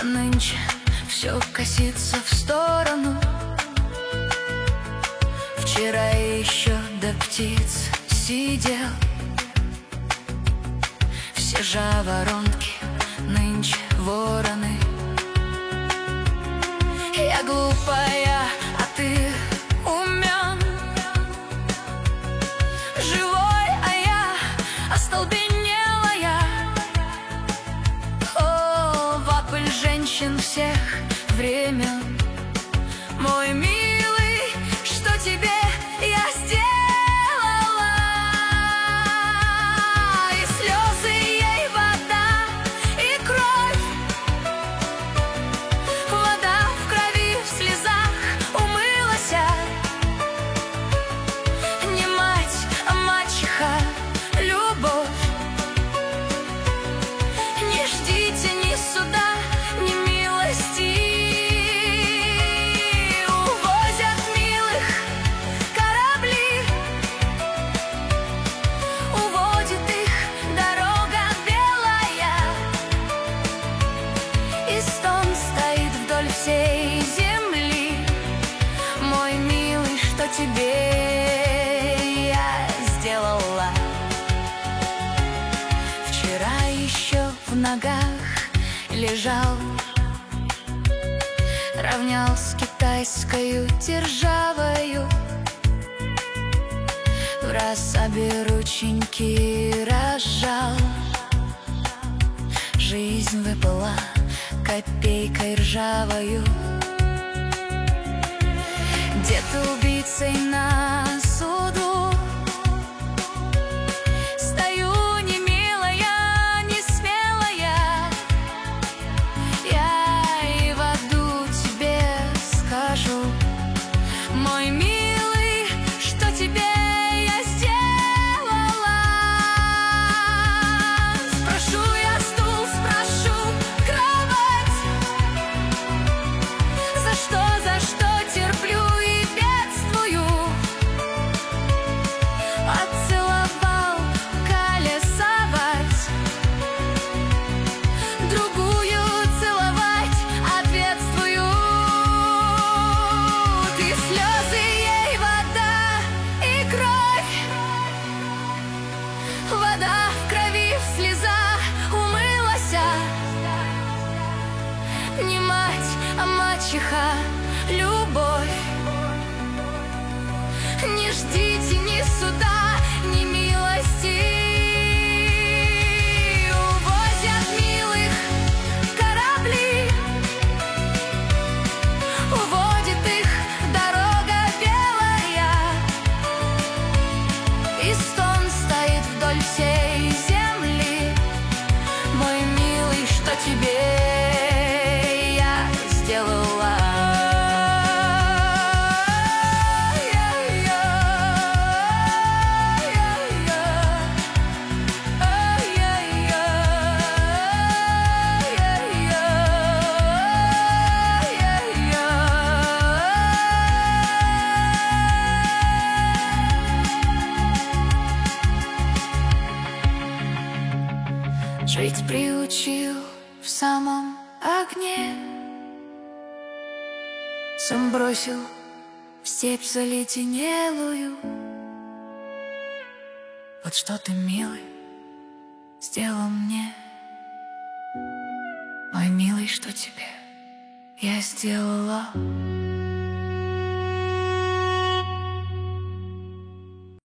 А нынче все косится в сторону. Вчера еще до птиц сидел. Все жаворонки нынче вороны. Я глупая, а ты умен, живой, а я остолбенелая. О, вопль женщин всех времен. Мой милый, что тебе я сделала? И слезы ей вода, и кровь. Вода в крови, в слезах умылась. Не мать, а мачеха, любовь. Не ждите ни суда, ни милости. Увозят милых корабли, уводит их дорога белая. И стон стоит вдоль всей земли. Мой милый, что тебе я сделала? Вчера еще в ногах лежал, равнял с китайскою державою. Враз обе рученьки разжал. Жизнь выпала копейкой ржавою. Дед убийцей на суду. Стою не милая, не смелая. Я и в аду тебе скажу. Мой милый, что тебе я сделала? Спрошу я стул, спрошу кровать. За что терплю и бедствую? Отцеловал колесовать, другую целовать ответствую. Ты слезы ей вода и кровь. Вода в крови, в слезах умылась. Не мать, а мачеха, любовь. Не ждите ни суда, ни милости. Увозят милых корабли, уводит их дорога белая. И стон стоит вдоль всей земли. Мой милый, что тебе я сделала? Жить приучил в самом огне, сам бросил в степь заледенелую. Вот что ты, милый, сделал мне. Мой милый, что тебе я сделала?